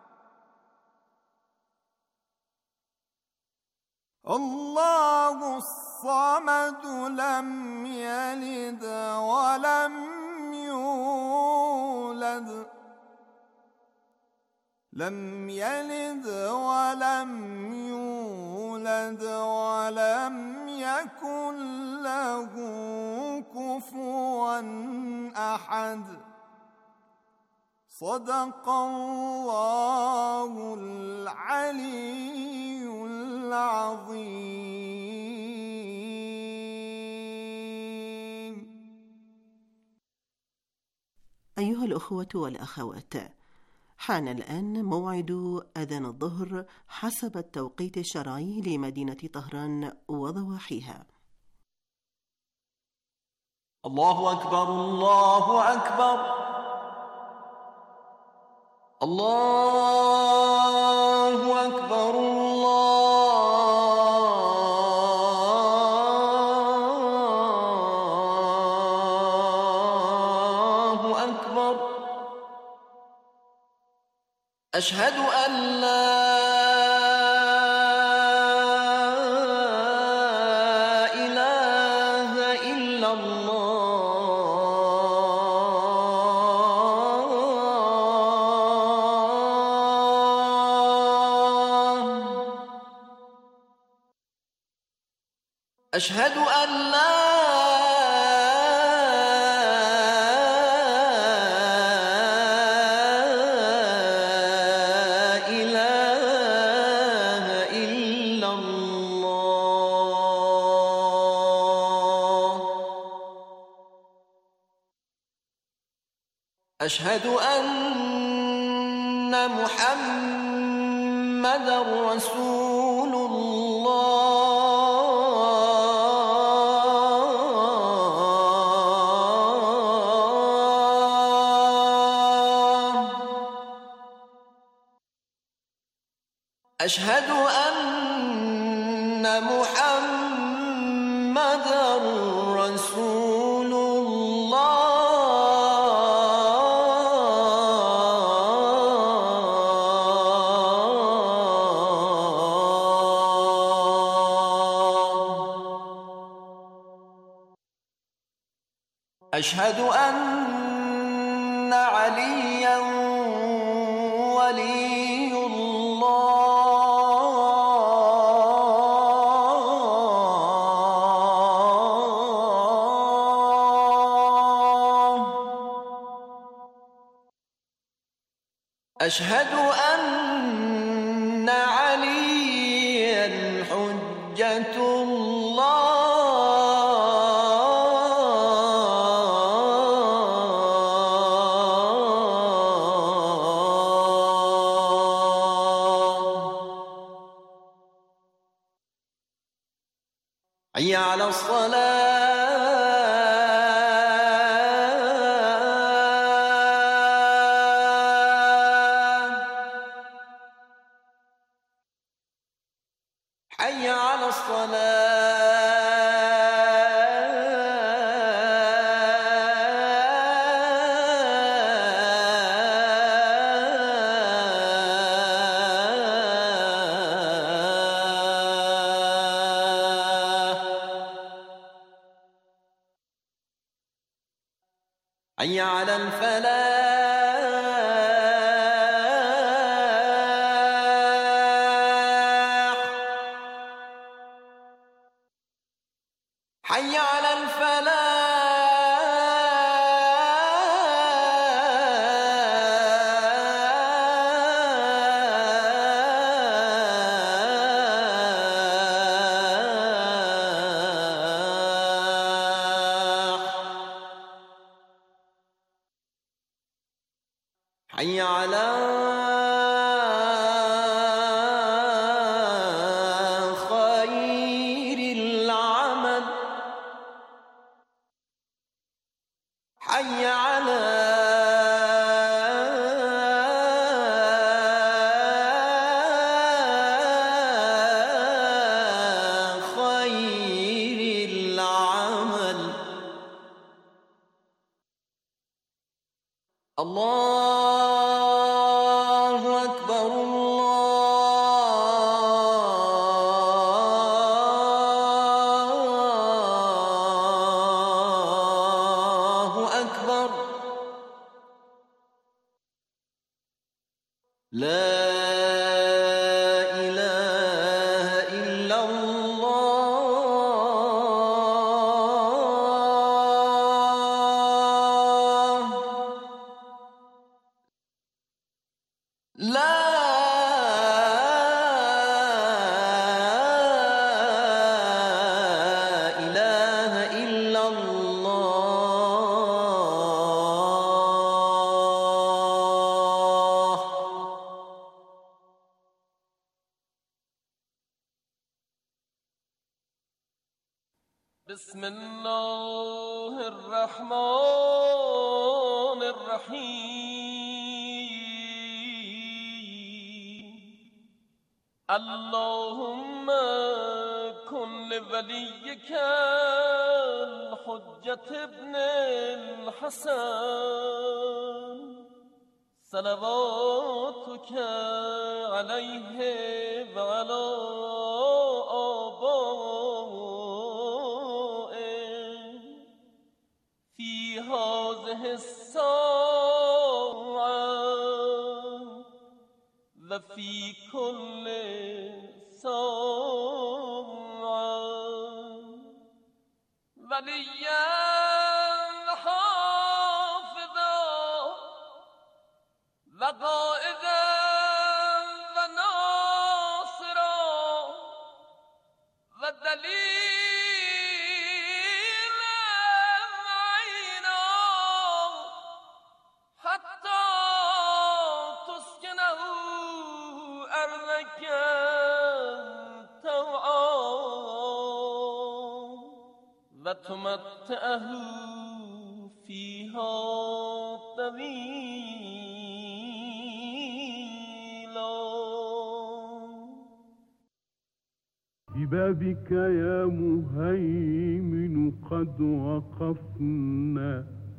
الله الصمد لم يلد ولم يولد لم يلد ولم يولد ولم يكن له كفوا أحد صدق الله العلي العظيم. أيها الأخوة والأخوات، حان الآن موعد أذان الظهر حسب التوقيت الشرعي لمدينة طهران وضواحيها. الله أكبر الله أكبر الله أكبر الله أكبر أشهد أن لا إله إلا الله أشهد أن لا أشهد أن محمدًا رسول الله أشهد أن محمدًا رسول أشهد أن عليا ولي الله أشهد أن عليا حجة الله حي على الصلاة حي على حي على الفلاح حي على الفلاح حي على خير العمل حي على الله أكبر الله أكبر لا إله إلا الله لا إله إلا الله بسم الله الرحمن الرحيم اللهم كن لوليك الحجة ابن الحسن صلواتك عليه وعلى آبائه في هذه الساعة وفي كل ساعة وليا وحافظا وقائدا وناصرا ودليلا معينا حتى تسكنه أرضك طوعا وتمتعه فيها طويلا ببابك يا مهيمن قد وقفنا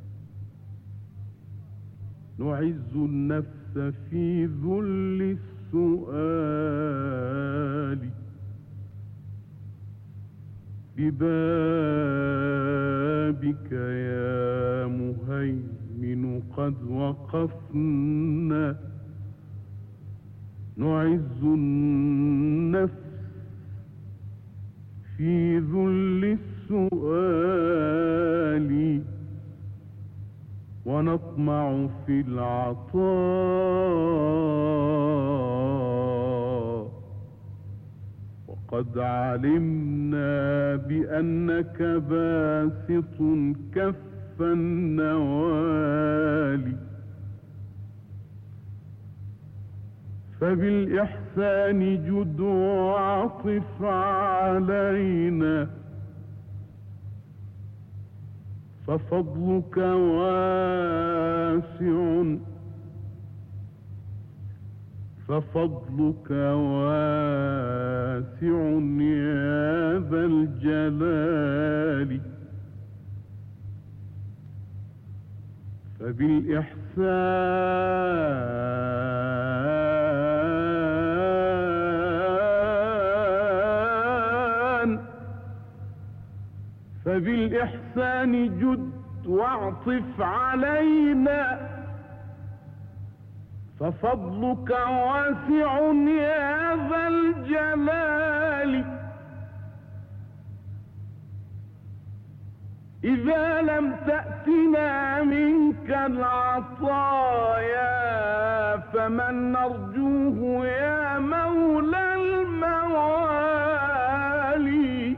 نعز النفس في ذل السؤال ببابك يا مهيمن قد وقفنا نعز النفس في ذل السؤال ونطمع في العطاء وقد علمنا بأنك باسط كف النوال فبالإحسان جد وعطف علينا ففضلك واسع ففضلك واسع يا ذا الجلال فبالإحسان فبالإحسان جد واعطف علينا ففضلك واسع يا ذا الجلال إذا لم تأتنا منك العطايا فمن نرجوه يا مولى الموالي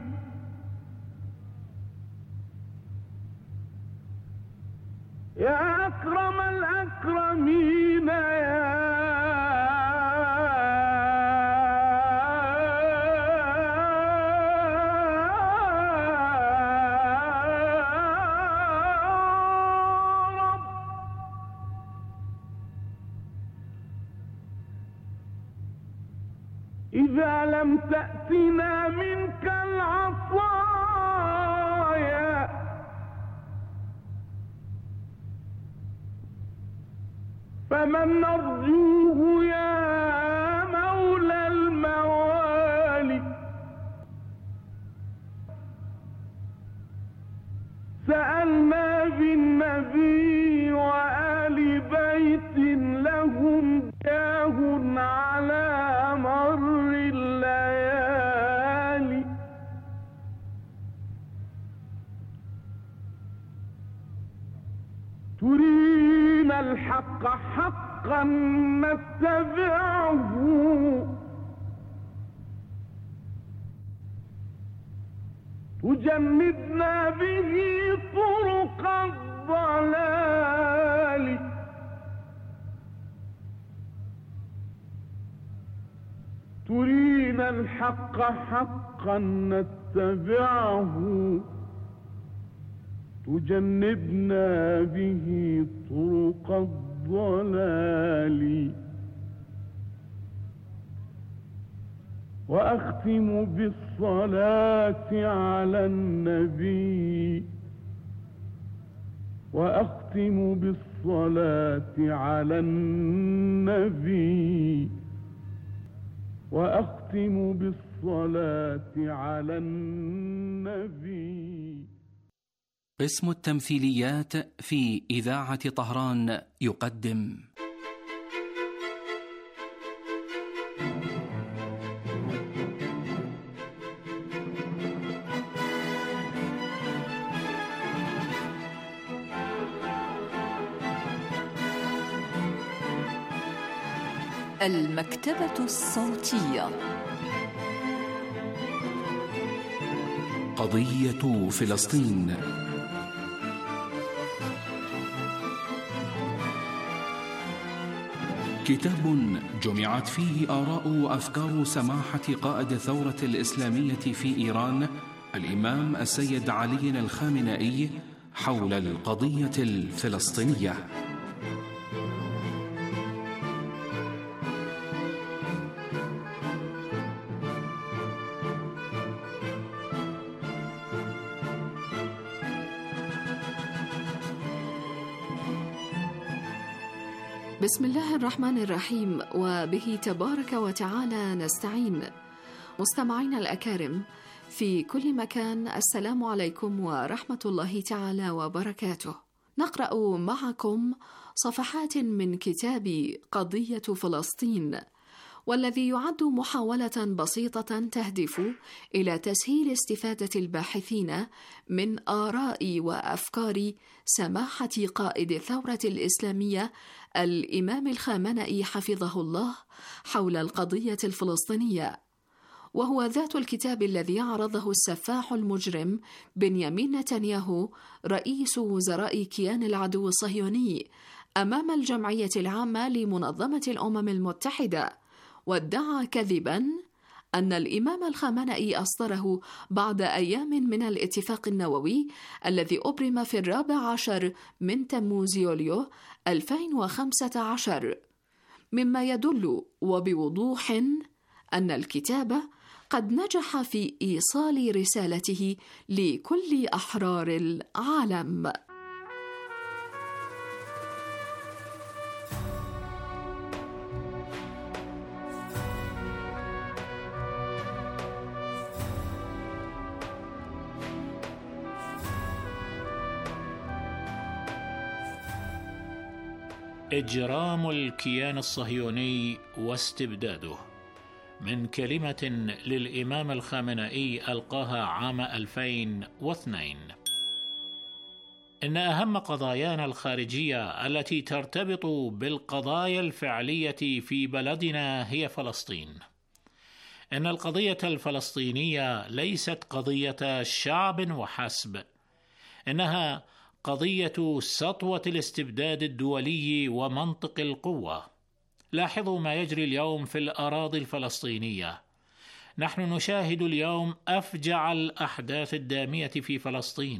يا أكرم الأكرمين يا إذا لم تأتنا منك العطايا فمن نرجوه يا مولى الموالي سألنا بالنبي وآل بيت لهم جاه على مر الليالي ترينا الحق حقا نتبعه تجنبنا به طرق الضلال ترينا الحق حقا نتبعه تجنبنا به طرق الضلال وأختم بالصلاة على النبي وأختم بالصلاة على النبي وأختم بالصلاة على النبي. قسم التمثيليات في إذاعة طهران يقدم المكتبة الصوتية. قضية فلسطين. كتاب جمعت فيه آراء وأفكار سماحة قائد الثورة الإسلامية في إيران الإمام السيد علي الخامنئي حول القضية الفلسطينية. بسم الله الرحمن الرحيم، وبه تبارك وتعالى نستعين. مستمعينا الأكارم في كل مكان، السلام عليكم ورحمة الله تعالى وبركاته. نقرأ معكم صفحات من كتاب قضية فلسطين، والذي يعد محاولة بسيطة تهدف إلى تسهيل استفادة الباحثين من آراء وأفكار سماحة قائد الثورة الإسلامية الإمام الخامنئي حفظه الله حول القضية الفلسطينية، وهو ذات الكتاب الذي عرضه السفاح المجرم بنيامين نتنياهو رئيس وزراء كيان العدو الصهيوني أمام الجمعية العامة لمنظمة الأمم المتحدة، وادعى كذباً أن الإمام الخامنئي أصدره بعد أيام من الاتفاق النووي الذي أبرم في الرابع عشر من تموز يوليو ألفين وخمسة عشر، مما يدل وبوضوح أن الكتاب قد نجح في إيصال رسالته لكل أحرار العالم. إجرام الكيان الصهيوني واستبداده، من كلمة للإمام الخامنئي ألقاها عام ألفين واثنين. إن أهم قضايانا الخارجية التي ترتبط بالقضايا الفعلية في بلدنا هي فلسطين. إن القضية الفلسطينية ليست قضية شعب وحسب، إنها قضية سطوة الاستبداد الدولي ومنطق القوة. لاحظوا ما يجري اليوم في الأراضي الفلسطينية. نحن نشاهد اليوم أفجع الأحداث الدامية في فلسطين.